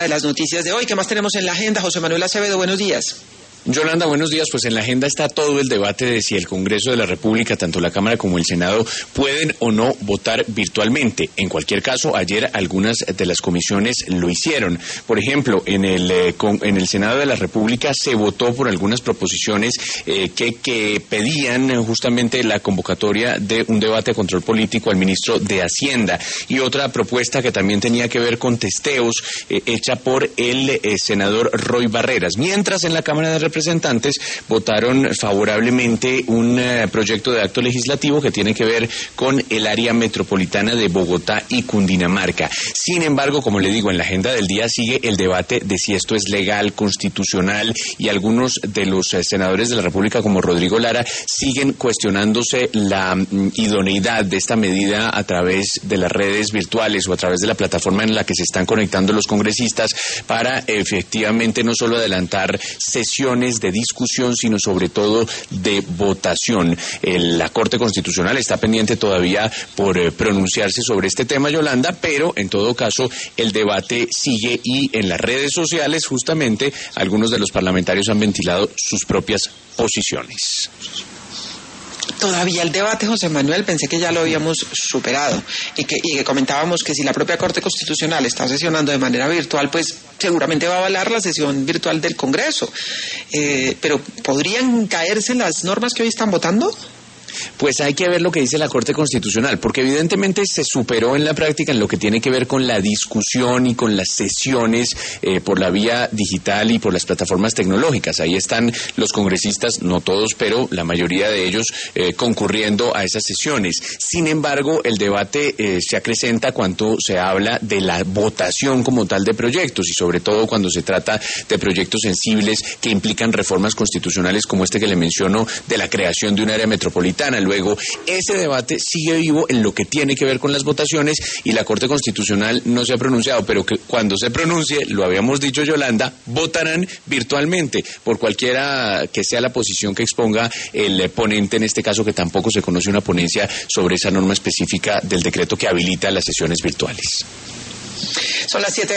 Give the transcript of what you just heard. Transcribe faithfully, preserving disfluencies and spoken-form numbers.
de las noticias de hoy. ¿Qué más tenemos en la agenda? José Manuel Acevedo, buenos días. Yolanda, buenos días. Pues en la agenda está todo el debate de si el Congreso de la República, tanto la Cámara como el Senado, pueden o no votar virtualmente. En cualquier caso, ayer algunas de las comisiones lo hicieron. Por ejemplo, en el eh, con, en el Senado de la República se votó por algunas proposiciones eh, que, que pedían justamente la convocatoria de un debate de control político al ministro de Hacienda, y otra propuesta que también tenía que ver con testeos eh, hecha por el eh, senador Roy Barreras. Mientras en la Cámara de Representantes representantes votaron favorablemente un uh, proyecto de acto legislativo que tiene que ver con el área metropolitana de Bogotá y Cundinamarca. Sin embargo, como le digo, en la agenda del día sigue el debate de si esto es legal, constitucional, y algunos de los uh, senadores de la República, como Rodrigo Lara, siguen cuestionándose la um, idoneidad de esta medida a través de las redes virtuales o a través de la plataforma en la que se están conectando los congresistas para efectivamente no solo adelantar sesiones de discusión, sino sobre todo de votación. El, la Corte Constitucional está pendiente todavía por eh, pronunciarse sobre este tema, Yolanda, pero en todo caso el debate sigue, y en las redes sociales justamente algunos de los parlamentarios han ventilado sus propias posiciones. Todavía el debate, José Manuel, pensé que ya lo habíamos superado y que, y que comentábamos que si la propia Corte Constitucional está sesionando de manera virtual, pues seguramente va a avalar la sesión virtual del Congreso. Eh, pero ¿podrían caerse las normas que hoy están votando? Pues hay que ver lo que dice la Corte Constitucional, porque evidentemente se superó en la práctica en lo que tiene que ver con la discusión y con las sesiones eh, por la vía digital y por las plataformas tecnológicas. Ahí están los congresistas, no todos, pero la mayoría de ellos eh, concurriendo a esas sesiones. Sin embargo, el debate eh, se acrecenta cuando se habla de la votación como tal de proyectos, y sobre todo cuando se trata de proyectos sensibles que implican reformas constitucionales como este que le menciono, de la creación de un área metropolitana. Luego, ese debate sigue vivo en lo que tiene que ver con las votaciones, y la Corte Constitucional no se ha pronunciado, pero que cuando se pronuncie, lo habíamos dicho, Yolanda, votarán virtualmente, por cualquiera que sea la posición que exponga el ponente, en este caso, que tampoco se conoce una ponencia sobre esa norma específica del decreto que habilita las sesiones virtuales. Son las siete.